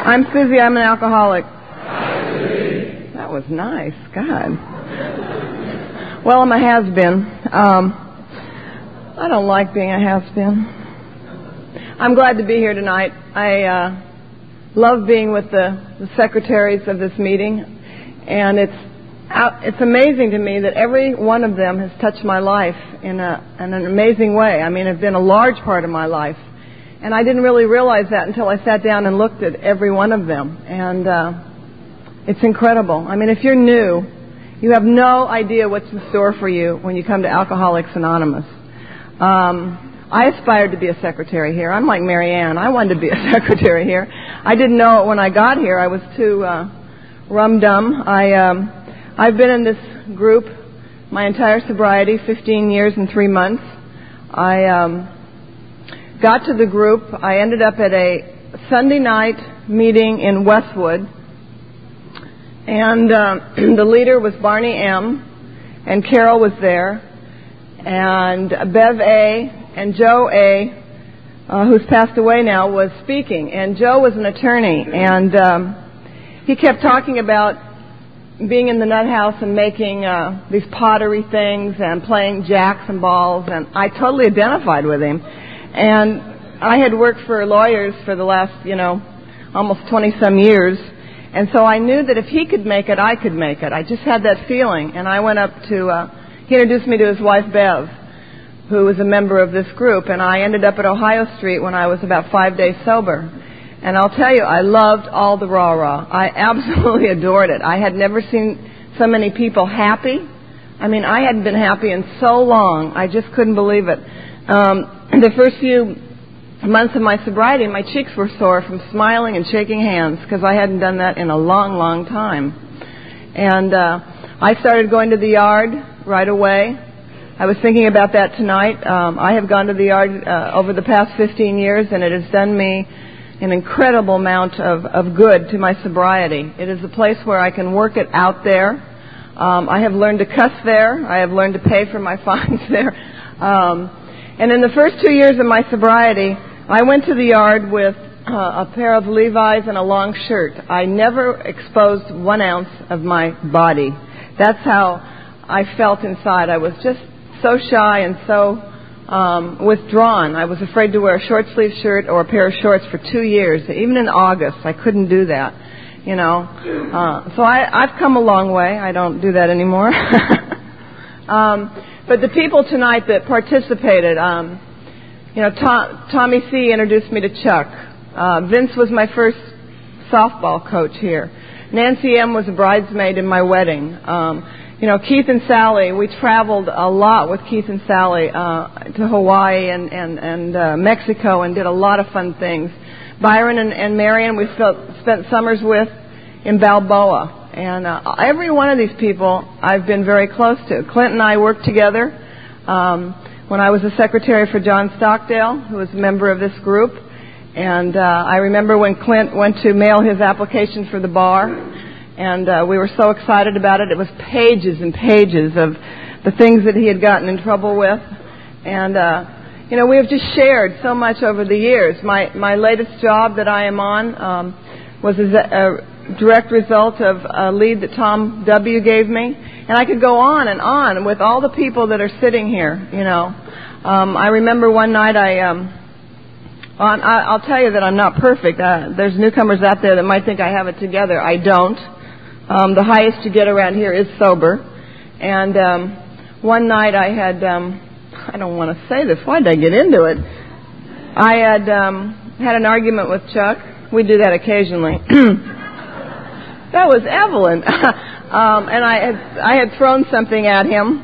I'm Susie. I'm an alcoholic. That was nice. God. Well, I'm a has-been. I don't like being a has-been. I'm glad to be here tonight. I love being with the secretaries of this meeting, and it's amazing to me that every one of them has touched my life in an amazing way. I mean, it's been a large part of my life. And I didn't really realize that until I sat down and looked at every one of them. And it's incredible. I mean, if you're new, you have no idea what's in store for you when you come to Alcoholics Anonymous. I aspired to be a secretary here. I'm like Mary Ann. I wanted to be a secretary here. I didn't know it when I got here. I was too rum-dum. I've been in this group my entire sobriety, 15 years and 3 months. I got to the group. I ended up at a Sunday night meeting in Westwood, and the leader was Barney M., and Carol was there, and Bev A. and Joe A., who's passed away now, was speaking. And Joe was an attorney, and he kept talking about being in the nut house and making these pottery things and playing jacks and balls, and I totally identified with him. And I had worked for lawyers for the last, almost 20-some years. And so I knew that if he could make it, I could make it. I just had that feeling. And I went up to, he introduced me to his wife, Bev, who was a member of this group. And I ended up at Ohio Street when I was about 5 days sober. And I'll tell you, I loved all the rah-rah. I absolutely adored it. I had never seen so many people happy. I mean, I hadn't been happy in so long. I just couldn't believe it. The first few months of my sobriety, my cheeks were sore from smiling and shaking hands because I hadn't done that in a long, long time. And I started going to the yard right away. I was thinking about that tonight. I have gone to the yard over the past 15 years, and it has done me an incredible amount of good to my sobriety. It is a place where I can work it out there. I have learned to cuss there. I have learned to pay for my fines there. And in the first 2 years of my sobriety, I went to the yard with a pair of Levi's and a long shirt. I never exposed 1 ounce of my body. That's how I felt inside. I was just so shy and so withdrawn. I was afraid to wear a short sleeve shirt or a pair of shorts for 2 years. Even in August, I couldn't do that. So I've come a long way. I don't do that anymore. But the people tonight that participated, Tommy C. introduced me to Chuck. Vince was my first softball coach here. Nancy M. was a bridesmaid in my wedding. Keith and Sally, we traveled a lot with Keith and Sally to Hawaii and Mexico and did a lot of fun things. Byron and Marion, we spent summers with in Balboa. And every one of these people I've been very close to. Clint and I worked together when I was a secretary for John Stockdale, who was a member of this group. And I remember when Clint went to mail his application for the bar, and we were so excited about it. It was pages and pages of the things that he had gotten in trouble with. And, we have just shared so much over the years. My latest job that I am on was a direct result of a lead that Tom W. gave me. And I could go on and on with all the people that are sitting here, I remember one night I'll tell you that I'm not perfect. There's newcomers out there that might think I have it together. I don't. The highest you get around here is sober. And one night I had, I don't want to say this. Why did I get into it? I had an argument with Chuck. We do that occasionally. That was Evelyn. And I had thrown something at him.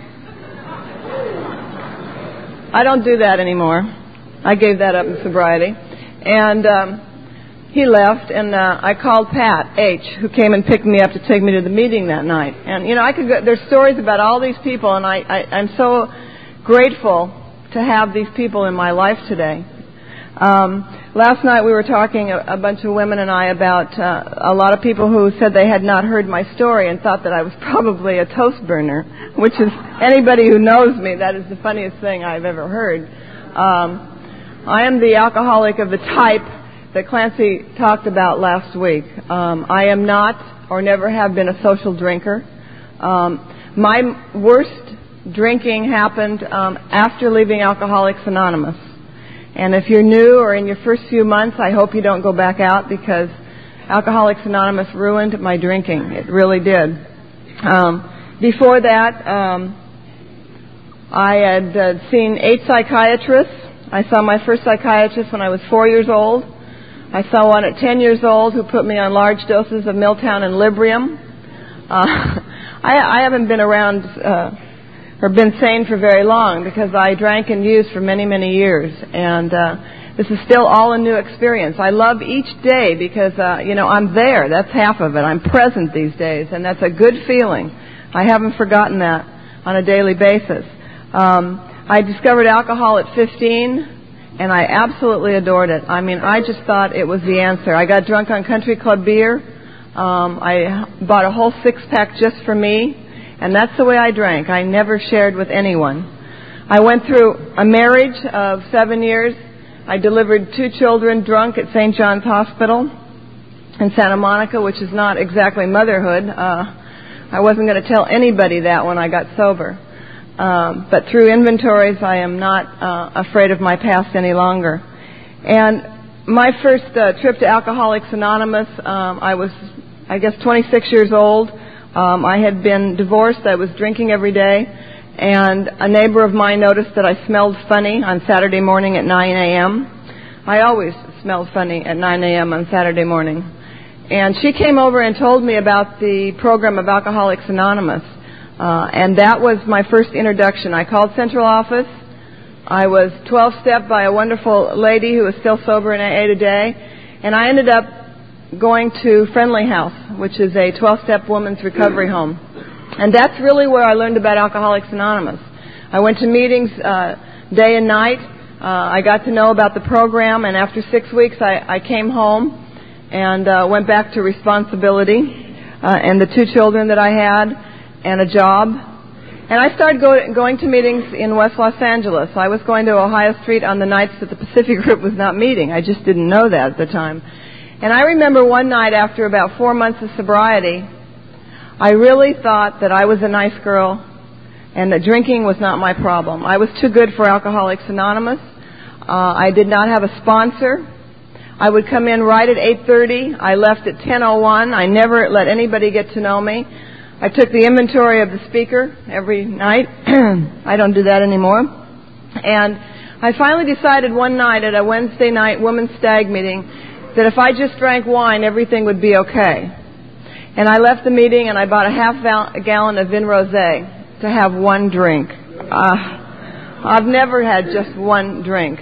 I don't do that anymore. I gave that up in sobriety. And he left, and I called Pat H., who came and picked me up to take me to the meeting that night. And, I could go, there's stories about all these people, and I'm so grateful to have these people in my life today. Last night we were talking, a bunch of women and I, about a lot of people who said they had not heard my story and thought that I was probably a toast burner, which is, anybody who knows me, that is the funniest thing I've ever heard. I am the alcoholic of the type that Clancy talked about last week. I am not or never have been a social drinker. My worst drinking happened after leaving Alcoholics Anonymous. And if you're new or in your first few months, I hope you don't go back out, because Alcoholics Anonymous ruined my drinking. It really did. Before that, I had seen 8 psychiatrists. I saw my first psychiatrist when I was 4 years old. I saw one at 10 years old who put me on large doses of Miltown and Librium. I haven't been around or been sane for very long, because I drank and used for many, many years. And this is still all a new experience. I love each day because, I'm there. That's half of it. I'm present these days, and that's a good feeling. I haven't forgotten that on a daily basis. I discovered alcohol at 15, and I absolutely adored it. I mean, I just thought it was the answer. I got drunk on Country Club beer. I bought a whole 6-pack just for me, and that's the way I drank. I never shared with anyone. I went through a marriage of 7 years. I delivered 2 children drunk at St. John's Hospital in Santa Monica, which is not exactly motherhood. I wasn't going to tell anybody that when I got sober. But through inventories, I am not afraid of my past any longer. And my first trip to Alcoholics Anonymous, I was, 26 years old. I had been divorced. I was drinking every day. And a neighbor of mine noticed that I smelled funny on Saturday morning at 9 a.m. I always smelled funny at 9 a.m. on Saturday morning. And she came over and told me about the program of Alcoholics Anonymous. And that was my first introduction. I called central office. I was 12-stepped by a wonderful lady who is still sober in AA today. And I ended up going to Friendly House, which is a 12-step women's recovery home. And that's really where I learned about Alcoholics Anonymous. I went to meetings day and night. I got to know about the program, and after 6 weeks I came home and went back to responsibility and the 2 children that I had and a job. And I started going to meetings in West Los Angeles. I was going to Ohio Street on the nights that the Pacific Group was not meeting. I just didn't know that at the time. And I remember one night after about 4 months of sobriety, I really thought that I was a nice girl and that drinking was not my problem. I was too good for Alcoholics Anonymous. I did not have a sponsor. I would come in right at 8:30. I left at 10:01. I never let anybody get to know me. I took the inventory of the speaker every night. I don't do that anymore. And I finally decided one night at a Wednesday night women's stag meeting that if I just drank wine, everything would be okay. And I left the meeting and I bought a half gallon of Vin Rosé to have one drink. I've never had just one drink.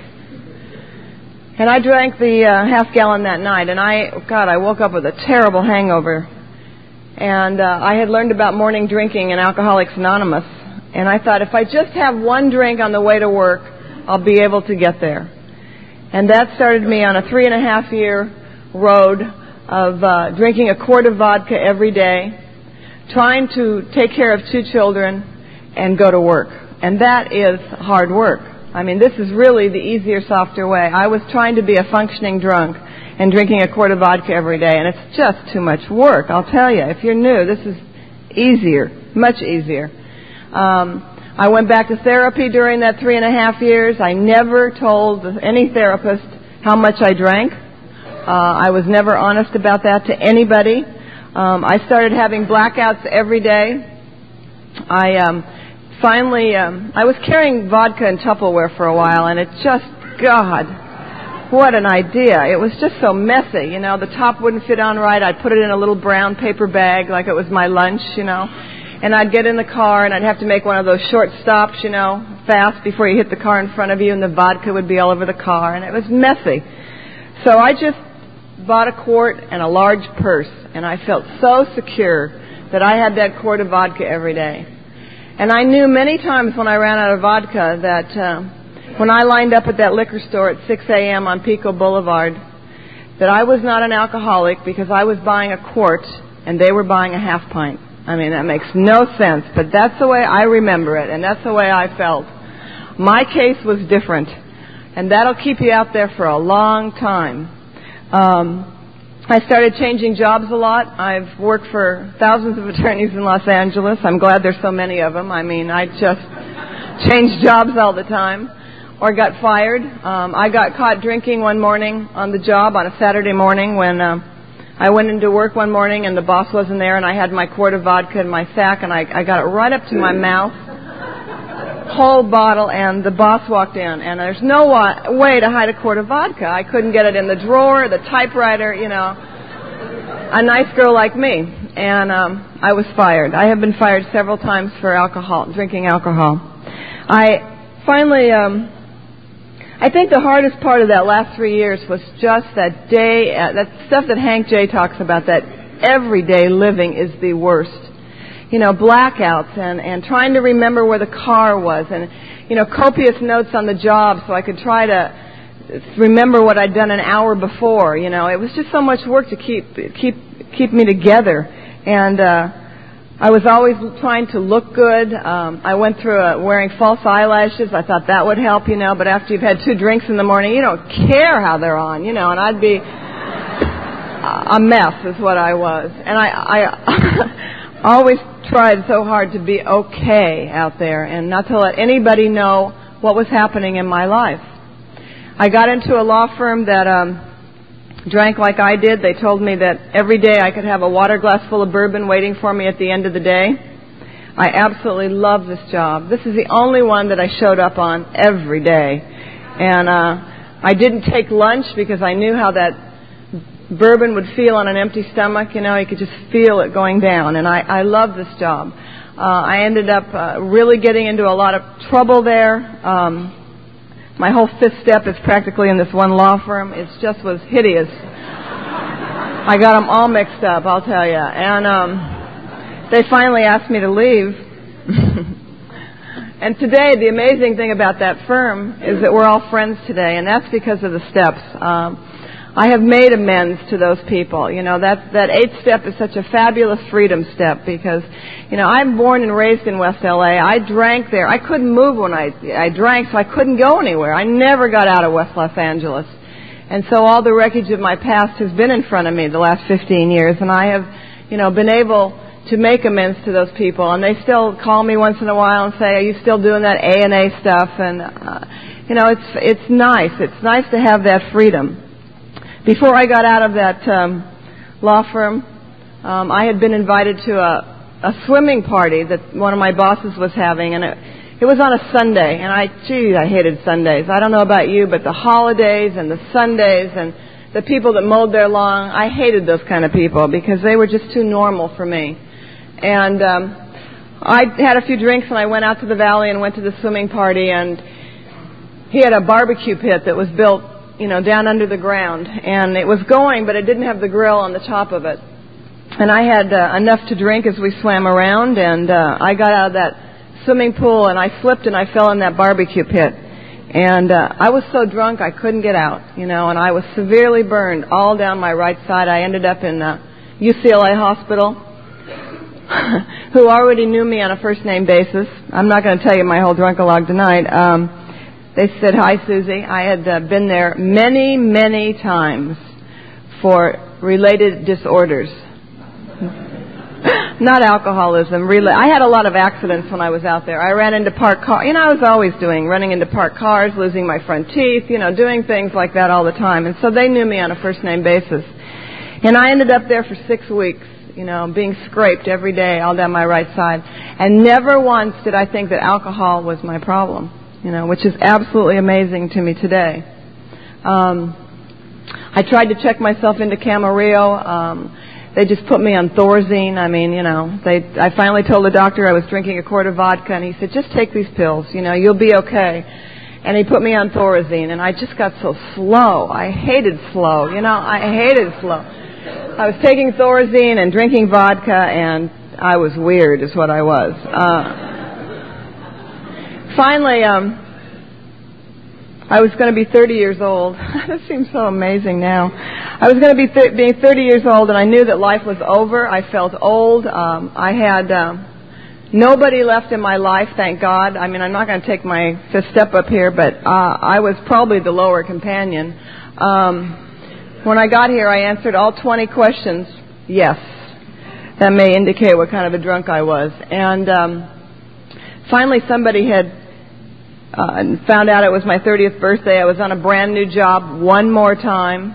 And I drank the half gallon that night, and I woke up with a terrible hangover. And I had learned about morning drinking in Alcoholics Anonymous. And I thought, if I just have one drink on the way to work, I'll be able to get there. And that started me on a 3.5-year road of drinking a quart of vodka every day, trying to take care of 2 children, and go to work. And that is hard work. I mean, this is really the easier, softer way. I was trying to be a functioning drunk and drinking a quart of vodka every day, and it's just too much work, I'll tell you. If you're new, this is easier, much easier. I went back to therapy during that 3.5 years. I never told any therapist how much I drank. I was never honest about that to anybody. I started having blackouts every day. I was carrying vodka in Tupperware for a while, and it just, God, what an idea. It was just so messy, The top wouldn't fit on right. I'd put it in a little brown paper bag like it was my lunch, And I'd get in the car, and I'd have to make one of those short stops, fast before you hit the car in front of you, and the vodka would be all over the car, and it was messy. So I just bought a quart and a large purse, and I felt so secure that I had that quart of vodka every day. And I knew many times when I ran out of vodka that when I lined up at that liquor store at 6 a.m. on Pico Boulevard, that I was not an alcoholic because I was buying a quart and they were buying a half pint. I mean, that makes no sense, but that's the way I remember it, and that's the way I felt. My case was different, and that'll keep you out there for a long time. I started changing jobs a lot. I've worked for thousands of attorneys in Los Angeles. I'm glad there's so many of them. I mean, I just changed jobs all the time or got fired. I got caught drinking one morning on the job on a Saturday morning when I went into work one morning and the boss wasn't there, and I had my quart of vodka in my sack, and I got it right up to my mouth, whole bottle, and the boss walked in, and there's no way to hide a quart of vodka. I couldn't get it in the drawer, the typewriter, you know, a nice girl like me, and I was fired. I have been fired several times for drinking alcohol. I finally, I think the hardest part of that last 3 years was just that day, that stuff that Hank J. talks about, that everyday living is the worst. You know, blackouts and trying to remember where the car was, and, you know, copious notes on the job so I could try to remember what I'd done an hour before. You know, it was just so much work to keep me together. And I was always trying to look good. I went through wearing false eyelashes. I thought that would help, you know, but after you've had 2 drinks in the morning, you don't care how they're on, you know, and I'd be a mess is what I was. And I always tried so hard to be okay out there and not to let anybody know what was happening in my life. I got into a law firm that drank like I did. They told me that every day I could have a water glass full of bourbon waiting for me at the end of the day. I absolutely love this job. This is the only one that I showed up on every day. And I didn't take lunch because I knew how that bourbon would feel on an empty stomach. You know, you could just feel it going down. And I love this job. I ended up really getting into a lot of trouble there. My whole 5th step is practically in this one law firm. It just was hideous. I got them all mixed up, I'll tell you. And they finally asked me to leave. And today, the amazing thing about that firm is that we're all friends today, and that's because of the steps. I have made amends to those people. You know, that 8th step is such a fabulous freedom step because, you know, I'm born and raised in West LA. I drank there. I couldn't move when I drank, so I couldn't go anywhere. I never got out of West Los Angeles. And so all the wreckage of my past has been in front of me the last 15 years, and I have, you know, been able to make amends to those people. And they still call me once in a while and say, "Are you still doing that A&A stuff?" And, you know, it's nice. It's nice to have that freedom. Before I got out of that law firm, I had been invited to a swimming party that one of my bosses was having, and it was on a Sunday, and I hated Sundays. I don't know about you, but the holidays and the Sundays and the people that mowed their lawn, I hated those kind of people because they were just too normal for me. And I had a few drinks, and I went out to the valley and went to the swimming party, and he had a barbecue pit that was built, you know, down under the ground, and it was going, but it didn't have the grill on the top of it. And I had enough to drink as we swam around, and I got out of that swimming pool, and I slipped and I fell in that barbecue pit. And I was so drunk I couldn't get out, you know, and I was severely burned all down my right side. I ended up in UCLA hospital, who already knew me on a first-name basis. I'm not going to tell you my whole drunk-a-log tonight. They said, "Hi, Susie." I had been there many, many times for related disorders. Not alcoholism. I had a lot of accidents when I was out there. I ran into parked cars. You know, I was always running into parked cars, losing my front teeth, you know, doing things like that all the time. And so they knew me on a first-name basis. And I ended up there for 6 weeks, you know, being scraped every day all down my right side. And never once did I think that alcohol was my problem. You know, which is absolutely amazing to me today. I tried to check myself into Camarillo. They just put me on Thorazine. I mean, you know, I finally told the doctor I was drinking a quart of vodka, and he said, "Just take these pills, you know, you'll be okay." And he put me on Thorazine, and I just got so slow. I hated slow, you know, I hated slow. I was taking Thorazine and drinking vodka, and I was weird is what I was. Finally, I was going to be 30 years old. That seems so amazing now. I was going to be being 30 years old, and I knew that life was over. I felt old. I had nobody left in my life, thank God. I mean, I'm not going to take my 5th step up here, but I was probably the lower companion. When I got here, I answered all 20 questions, yes. That may indicate what kind of a drunk I was. And finally somebody had found out it was my 30th birthday. I was on a brand new job one more time.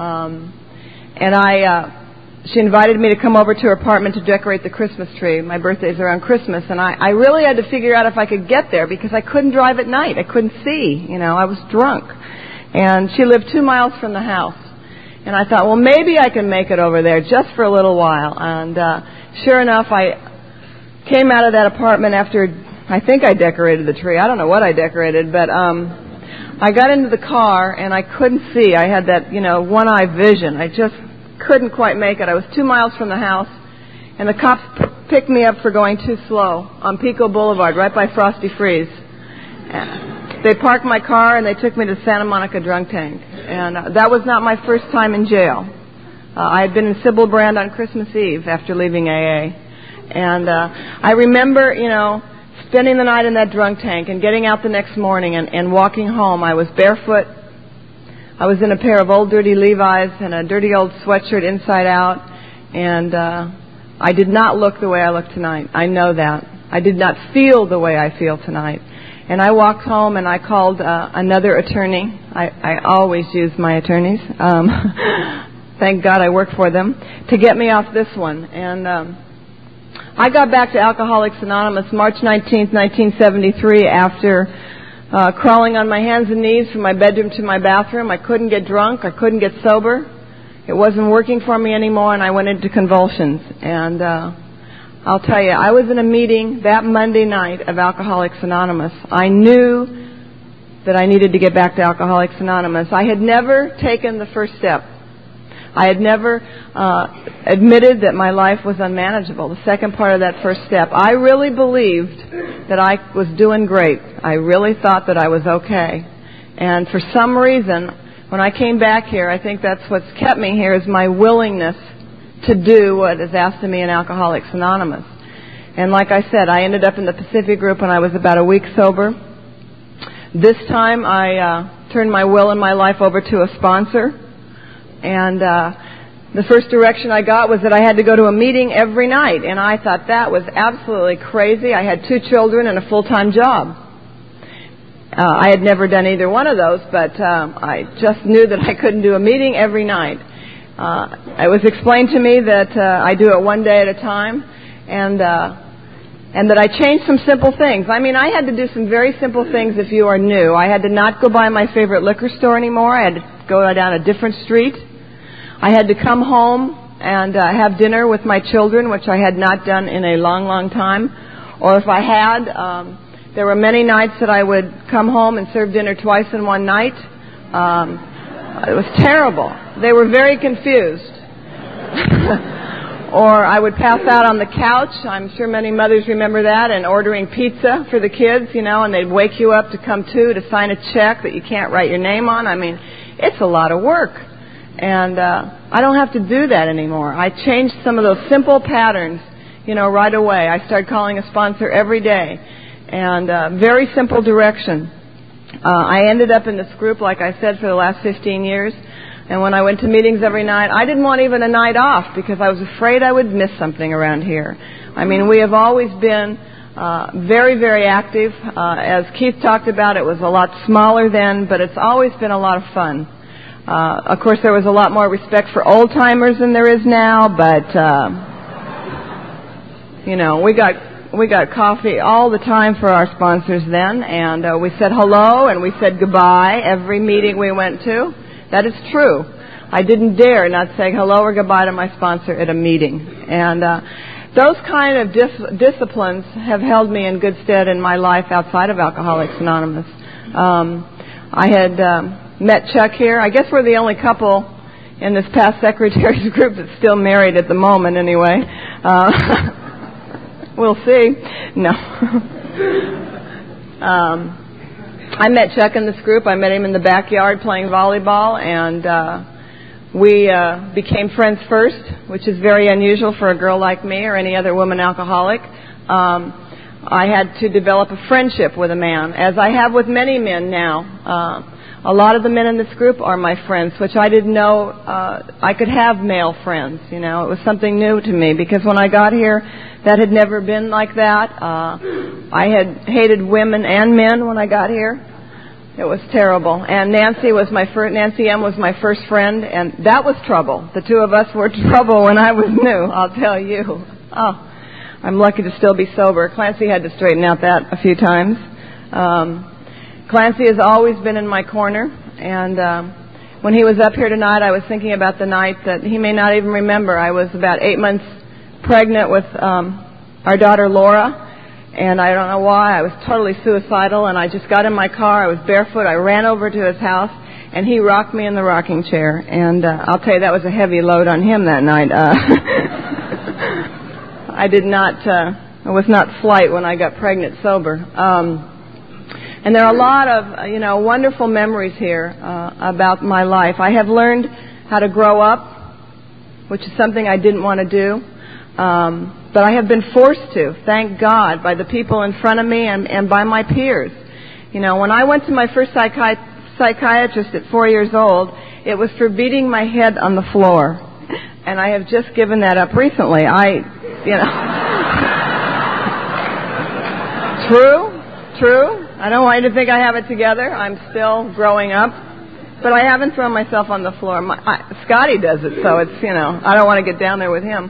She invited me to come over to her apartment to decorate the Christmas tree. My birthday's around Christmas. And I really had to figure out if I could get there because I couldn't drive at night. I couldn't see. I was drunk. And she lived 2 miles from the house. And I thought, well, maybe I can make it over there just for a little while. And sure enough, I came out of that apartment after, I think I decorated the tree. I don't know what I decorated, but I got into the car and I couldn't see. I had that, one-eye vision. I just couldn't quite make it. I was 2 miles from the house, and the cops picked me up for going too slow on Pico Boulevard, right by Frosty Freeze. They parked my car and they took me to Santa Monica Drunk Tank. And that was not my first time in jail. I had been in Sybil Brand on Christmas Eve after leaving AA. And I remember, spending the night in that drunk tank and getting out the next morning and walking home. I was barefoot. I was in a pair of old dirty Levi's and a dirty old sweatshirt inside out. And I did not look the way I look tonight. I know that. I did not feel the way I feel tonight. And I walked home and I called another attorney. I always use my attorneys. Thank God I work for them to get me off this one. And I got back to Alcoholics Anonymous March 19th, 1973 after crawling on my hands and knees from my bedroom to my bathroom. I couldn't get drunk. I couldn't get sober. It wasn't working for me anymore, and I went into convulsions. And I'll tell you, I was in a meeting that Monday night of Alcoholics Anonymous. I knew that I needed to get back to Alcoholics Anonymous. I had never taken the first step. I had never admitted that my life was unmanageable, the second part of that first step. I really believed that I was doing great. I really thought that I was okay. And for some reason, when I came back here, I think that's what's kept me here is my willingness to do what is asked of me in Alcoholics Anonymous. And like I said, I ended up in the Pacific group when I was about a week sober. This time I turned my will and my life over to a sponsor. And the first direction I got was that I had to go to a meeting every night. And I thought that was absolutely crazy. I had 2 children and a full-time job. I had never done either one of those, but I just knew that I couldn't do a meeting every night. It was explained to me that I do it one day at a time, and that I changed some simple things. I mean, I had to do some very simple things if you are new. I had to not go by my favorite liquor store anymore. I had to go down a different street. I had to come home and have dinner with my children, which I had not done in a long, long time. Or if I had, there were many nights that I would come home and serve dinner twice in one night. It was terrible. They were very confused. Or I would pass out on the couch. I'm sure many mothers remember that, and ordering pizza for the kids, and they'd wake you up to come to sign a check that you can't write your name on. I mean, it's a lot of work. And I don't have to do that anymore. I changed some of those simple patterns, right away. I started calling a sponsor every day. And very simple direction. I ended up in this group, like I said, for the last 15 years. And when I went to meetings every night, I didn't want even a night off because I was afraid I would miss something around here. I mean, we have always been very, very active. As Keith talked about, it was a lot smaller then, but it's always been a lot of fun. Of course, there was a lot more respect for old-timers than there is now, but, we got coffee all the time for our sponsors then, and we said hello and we said goodbye every meeting we went to. That is true. I didn't dare not say hello or goodbye to my sponsor at a meeting. And those kind of disciplines have held me in good stead in my life outside of Alcoholics Anonymous. I had met Chuck here. I guess we're the only couple in this past secretary's group that's still married at the moment anyway. We'll see. No. I met Chuck in this group. I met him in the backyard playing volleyball, and we became friends first, which is very unusual for a girl like me or any other woman alcoholic. I had to develop a friendship with a man, as I have with many men now. A lot of the men in this group are my friends, which I didn't know I could have male friends. You know, it was something new to me, because when I got here, that had never been like that. I had hated women and men when I got here. It was terrible. And Nancy M. was my first friend, and that was trouble. The two of us were trouble when I was new, I'll tell you. Oh, I'm lucky to still be sober. Clancy had to straighten out that a few times. Clancy has always been in my corner, and when he was up here tonight, I was thinking about the night that he may not even remember. I was about 8 months pregnant with our daughter Laura, and I don't know why. I was totally suicidal, and I just got in my car. I was barefoot. I ran over to his house, and he rocked me in the rocking chair. And I'll tell you, that was a heavy load on him that night. I was not flight when I got pregnant sober. And there are a lot of, wonderful memories here about my life. I have learned how to grow up, which is something I didn't want to do. But I have been forced to, thank God, by the people in front of me and by my peers. You know, when I went to my first psychiatrist at 4 years old, it was for beating my head on the floor. And I have just given that up recently. True. I don't want you to think I have it together. I'm still growing up. But I haven't thrown myself on the floor. Scotty does it, so it's, I don't want to get down there with him.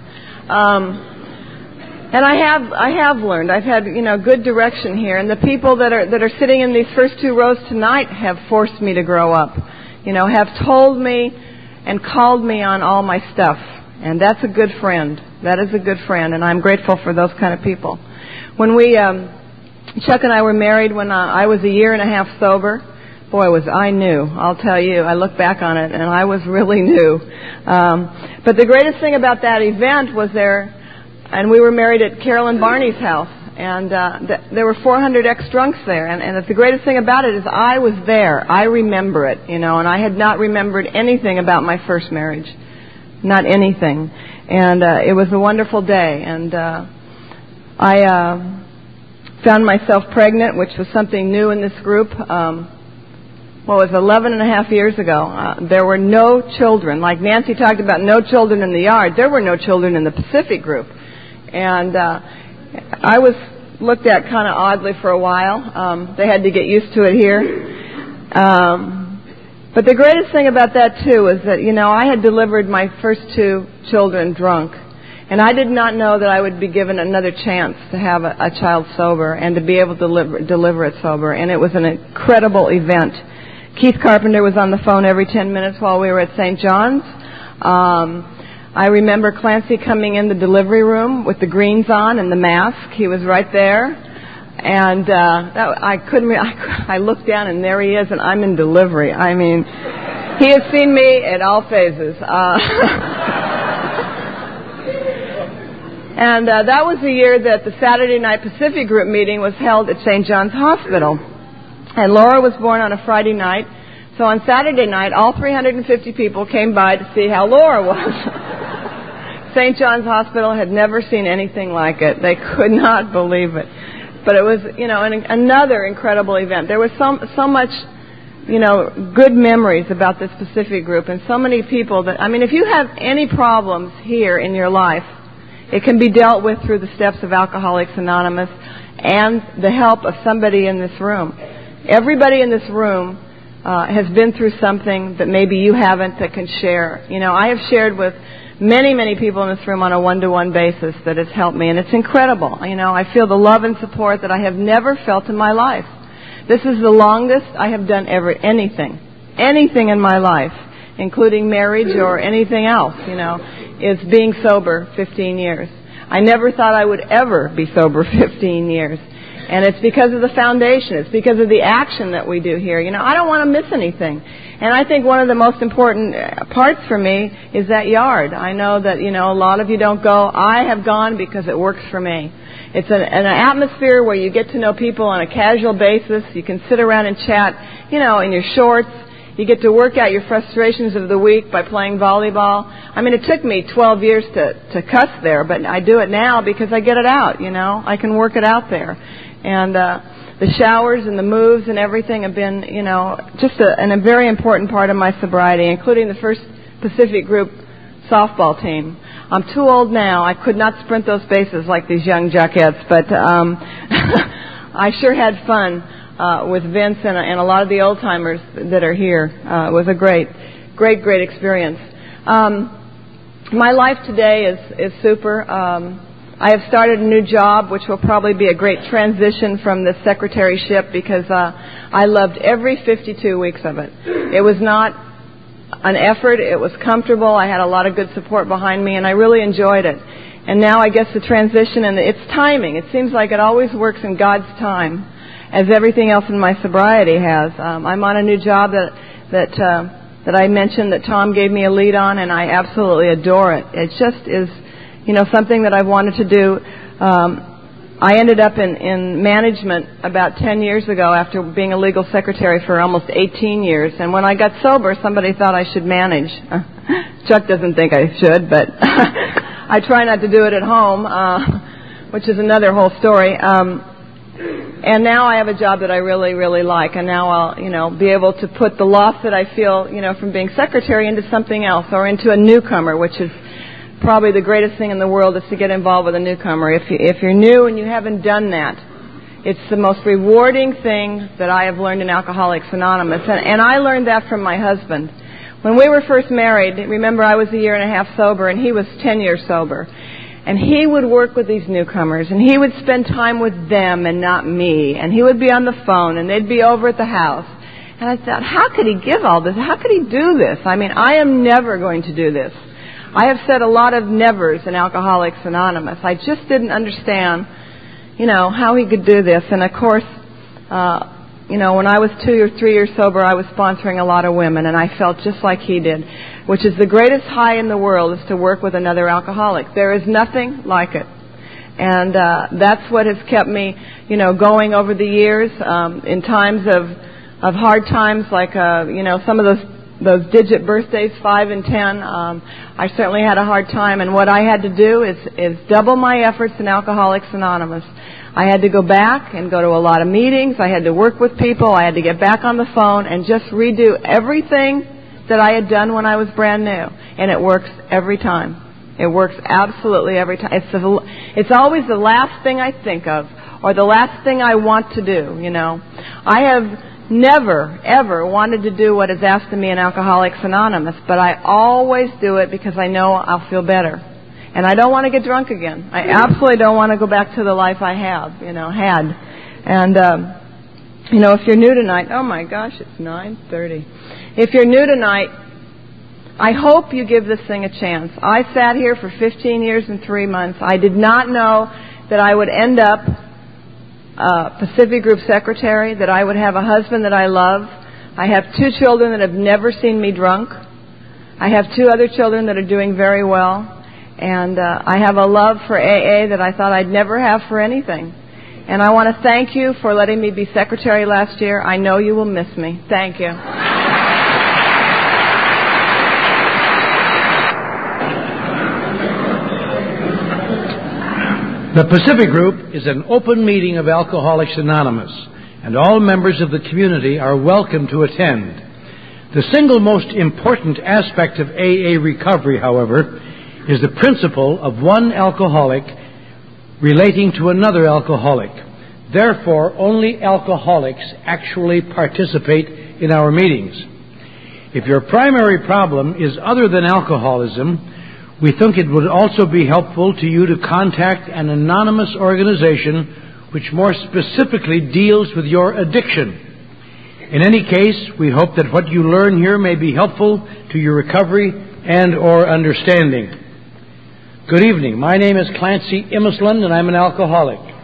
And I have learned. I've had, good direction here. And the people that are sitting in these first two rows tonight have forced me to grow up. Have told me and called me on all my stuff. And that's a good friend. That is a good friend. And I'm grateful for those kind of people. When Chuck and I were married when I was a year and a half sober. Boy, was I new. I'll tell you, I look back on it, and I was really new. But the greatest thing about that event was and we were married at Carol and Barney's house, and there were 400 ex-drunks there. And the greatest thing about it is I was there. I remember it, and I had not remembered anything about my first marriage. Not anything. And it was a wonderful day. And I found myself pregnant, which was something new in this group. 11 and a half years ago. There were no children. Like Nancy talked about no children in the yard, there were no children in the Pacific group. And I was looked at kind of oddly for a while. They had to get used to it here. But the greatest thing about that, too, is that, I had delivered my first two children drunk. And I did not know that I would be given another chance to have a child sober and to be able to deliver it sober. And it was an incredible event. Keith Carpenter was on the phone every 10 minutes while we were at St. John's. I remember Clancy coming in the delivery room with the greens on and the mask. He was right there. And I looked down, and there he is, and I'm in delivery. I mean, he has seen me at all phases. And that was the year that the Saturday Night Pacific Group meeting was held at St. John's Hospital. And Laura was born on a Friday night. So on Saturday night, all 350 people came by to see how Laura was. St. John's Hospital had never seen anything like it. They could not believe it. But it was, another incredible event. There was so much, good memories about this Pacific Group, and so many people that, if you have any problems here in your life, it can be dealt with through the steps of Alcoholics Anonymous and the help of somebody in this room. Everybody in this room has been through something that maybe you haven't that can share. I have shared with many, many people in this room on a one-to-one basis that has helped me, and it's incredible. I feel the love and support that I have never felt in my life. This is the longest I have done anything in my life, including marriage or anything else, is being sober 15 years. I never thought I would ever be sober 15 years. And it's because of the foundation. It's because of the action that we do here. I don't want to miss anything. And I think one of the most important parts for me is that yard. I know that, a lot of you don't go. I have gone because it works for me. It's an atmosphere where you get to know people on a casual basis. You can sit around and chat, in your shorts, You get to work out your frustrations of the week by playing volleyball. I mean, it took me 12 years to cuss there, but I do it now because I get it out, you know. I can work it out there. And the showers and the moves and everything have been, you know, just a very important part of my sobriety, including the First Pacific Group softball team. I'm too old now. I could not sprint those bases like these young jackettes, but I sure had fun with Vince and a lot of the old-timers that are here. It was a great experience. My life today is super. I have started a new job, which will probably be a great transition from this secretaryship because I loved every 52 weeks of it. It was not an effort. It was comfortable. I had a lot of good support behind me, and I really enjoyed it. And now I guess the transition and it's timing. It seems like it always works in God's time, as everything else in my sobriety has. I'm on a new job that I mentioned that Tom gave me a lead on, and I absolutely adore it. It just is, you know, something that I've wanted to do. I ended up in management about 10 years ago after being a legal secretary for almost 18 years. And when I got sober, somebody thought I should manage. Chuck doesn't think I should, but I try not to do it at home, which is another whole story. And now I have a job that I really, really like. And now I'll, you know, be able to put the loss that I feel, you know, from being secretary into something else or into a newcomer, which is probably the greatest thing in the world is to get involved with a newcomer. If you're new and you haven't done that, it's the most rewarding thing that I have learned in Alcoholics Anonymous. And I learned that from my husband. When we were first married, remember I was a year and a half sober and he was 10 years sober. And he would work with these newcomers and he would spend time with them and not me. And he would be on the phone and they'd be over at the house. And I thought, how could he give all this? How could he do this? I mean, I am never going to do this. I have said a lot of nevers in Alcoholics Anonymous. I just didn't understand, you know, how he could do this. And of course, you know, when I was 2 or 3 years sober, I was sponsoring a lot of women, and I felt just like he did, which is the greatest high in the world, is to work with another alcoholic. There is nothing like it. And that's what has kept me, you know, going over the years. In times of hard times, like, you know, some of those digit birthdays, 5 and 10, I certainly had a hard time. And what I had to do is double my efforts in Alcoholics Anonymous. I had to go back and go to a lot of meetings. I had to work with people. I had to get back on the phone and just redo everything that I had done when I was brand new. And it works every time. It works absolutely every time. It's always the last thing I think of or the last thing I want to do, you know. I have never, ever wanted to do what is asked of me in Alcoholics Anonymous, but I always do it because I know I'll feel better. And I don't want to get drunk again. I absolutely don't want to go back to the life I have, you know, had. And, you know, if you're new tonight, oh my gosh, it's 9:30. If you're new tonight, I hope you give this thing a chance. I sat here for 15 years and 3 months. I did not know that I would end up Pacific Group Secretary, that I would have a husband that I love. I have 2 children that have never seen me drunk. I have 2 other children that are doing very well. And I have a love for AA that I thought I'd never have for anything. And I want to thank you for letting me be secretary last year. I know you will miss me. Thank you. The Pacific Group is an open meeting of Alcoholics Anonymous, and all members of the community are welcome to attend. The single most important aspect of AA recovery, however, is the principle of one alcoholic relating to another alcoholic. Therefore, only alcoholics actually participate in our meetings. If your primary problem is other than alcoholism, we think it would also be helpful to you to contact an anonymous organization which more specifically deals with your addiction. In any case, we hope that what you learn here may be helpful to your recovery and or understanding. Good evening. My name is Clancy Imisland, and I'm an alcoholic.